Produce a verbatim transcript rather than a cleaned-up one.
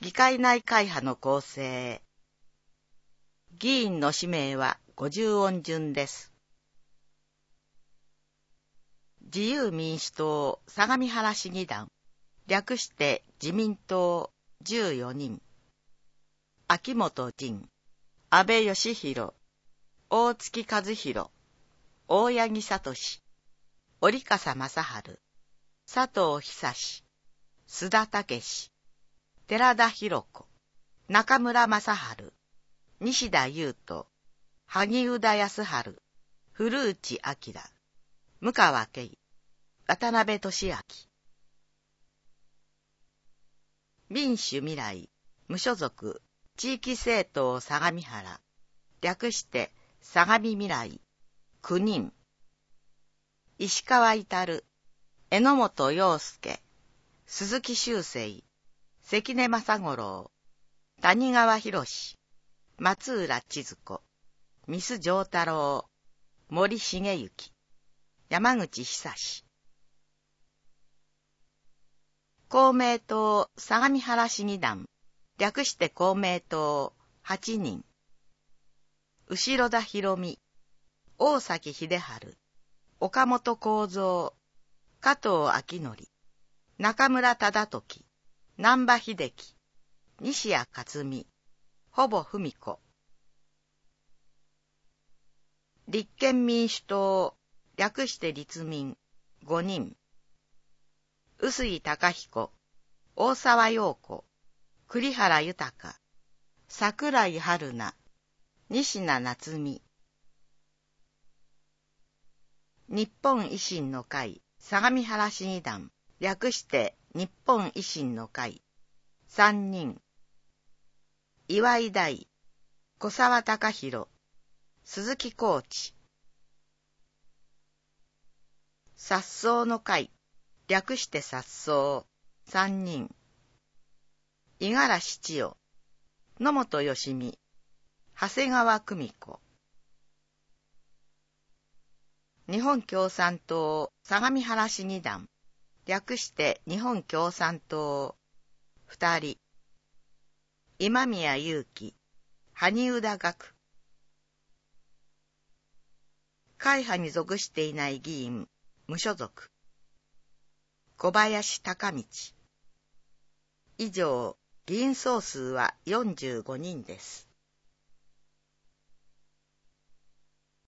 議会内会派の構成。議員の氏名はごじゅう音順です。自由民主党相模原市議団、略して自民党じゅうよにん。秋元仁、安倍義弘、大月和弘、大八木聡、折笠正治、佐藤久志、須田武、寺田博子、中村正治、西田優斗、萩生田康治、古内明、向川慶、渡辺俊明。民主未来、無所属、地域政党相模原、略して相模未来、きゅうにん。石川至、榎本洋介、鈴木修正、関根正五郎、谷川博、松浦千鶴子、三須丈太郎、森重幸、山口久志。公明党相模原市議団、略して公明党はちにん。後田博美、大崎秀治、岡本幸三、加藤昭則、中村忠時、難波秀樹、西谷克美、ほぼ文子。立憲民主党、略して立民、ごにん。臼井崇彦、大沢陽子、栗原豊、桜井春菜、西名夏美。日本維新の会相模原市議団、略して日本維新の会、さんにん。岩井大、小沢隆弘、鈴木浩地。殺走の会、略して殺走、さんにん。五十嵐千代、野本義美、長谷川久美子。日本共産党相模原市議団、略して日本共産党、ふたり。今宮祐希、萩生田学。会派に属していない議員、無所属。小林孝道。以上、議員総数はよんじゅうごにんです。